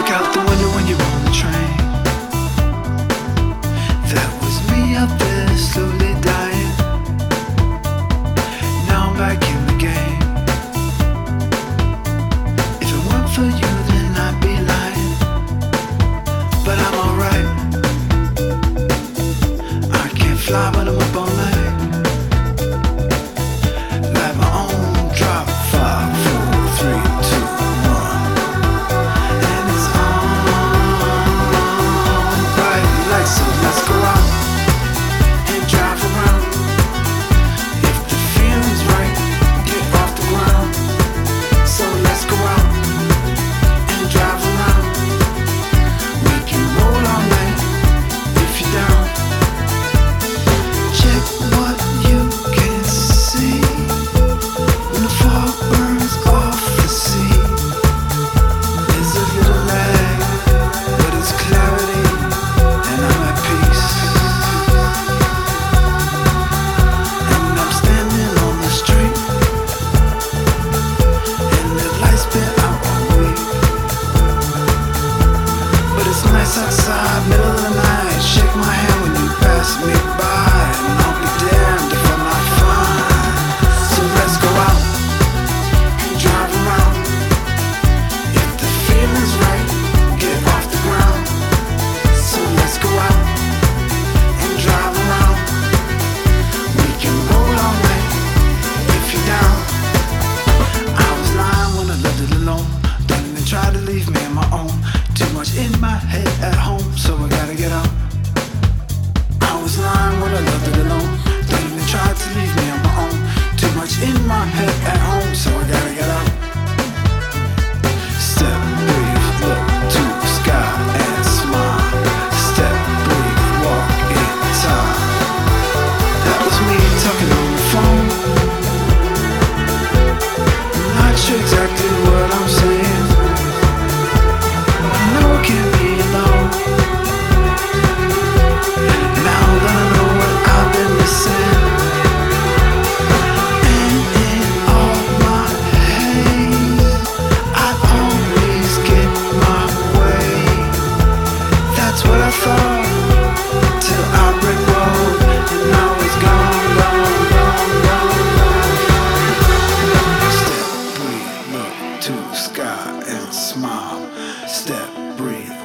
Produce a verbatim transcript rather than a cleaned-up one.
Look out the window when you're on the train. That was me out there slowly dying. Now I'm back in the game. If it weren't for you, then I'd be lying. But I'm alright. I can't fly, but I'm up all night. Like my own drop. Five, four, three, two, one. And it's on. Bright lights, so let's go out and drive around. If the feeling's right, get off the ground. So let's go out and drive around. We can roll all night if you're down. Check what you can see when the fog burns off the sea. There's a little lag, but it's clarity, and I'm at peace. And I'm standing on the street, and the lights been out all week. But it's nice outside, middle of the night. Shake my hand when you pass me by, and I'll be damned if I'm not fine. So let's go out and drive around. If the feeling's right, get off the ground. So let's go out and drive around. We can roll all night if you're down. I was lying when I left it alone. Don't even try to leave me on my own. Too much in my head at home, so I gotta get out. I was lying when I left it alone. Don't even try to leave me on my own. Too much in my head at home, so I gotta get out. Step, breathe, look to the sky and smile. Step, breathe, walk in time. That was me talking on the phone. Not sure exactly what I'm saying. I know I can't be alone. Now that I know what I've been missing. And in all my haze, I always get my way. That's what I thought, till I break road, and now it's gone, gone, gone, gone, gone. Step, breathe, look to the sky and smile. Step, breathe,